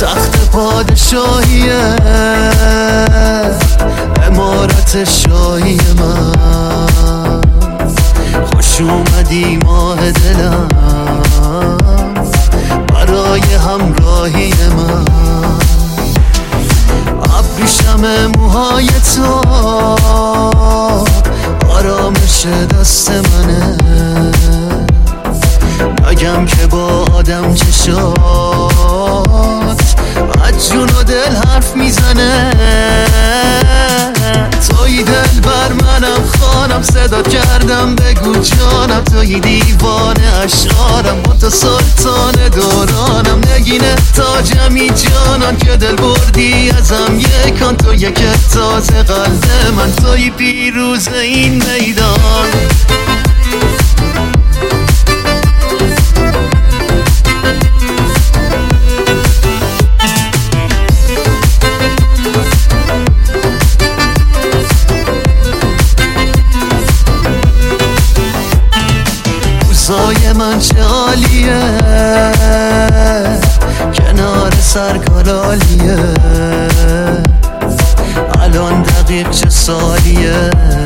تخت پادشاهیه امارت شاهی من، خوش اومدی ماه دلم برای همراهی من. ابریشم موهای تو آرامش دست منه، نگم که با آدم چشات از جون و دل حرف میزنه. توی دل بر منم خانم، صدا کردم بگو جانم، توی دیوانه اشعارم، با تو سلطان دورانم، نگینه تاجمی جانان که دل بردی ازم یکان، تو یک تازه قلب من، توی پیروز این میدان. روزای من چه عالیه کنار سرکار عالیه، الان دقیق چه سالیه،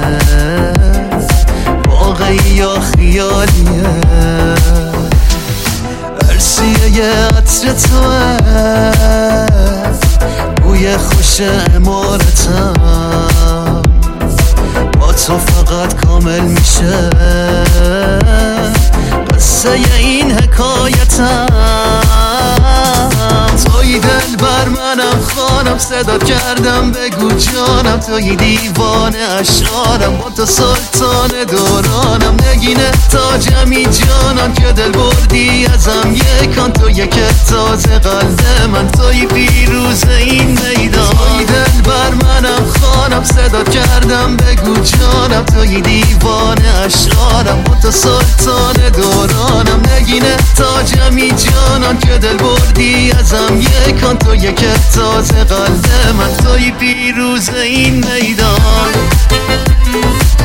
واقعی یا خیالیه، ارسیه یه عطر توه، بوی خوش امارتم، با تو فقط کامل میشه قصه این حکایتم. توی دل بر منم خانم، صدا کردم بگو جانم، توی دیوانه اشعارم، با تو سلطان دورانم، نگینه تاجمی جانان که دل بردی ازم یکان، تو یک تازه قلب من، توی پیروز این میدان. توی دل بر منم خانم، صدا کردم بگو جانم، توی دیوانه اشعارم، با تو سلطان دورانم، نگینه تاجمی جانان که دل بردی ازم یکان، تو یک تازه قلب من، توی پیروز این میدان.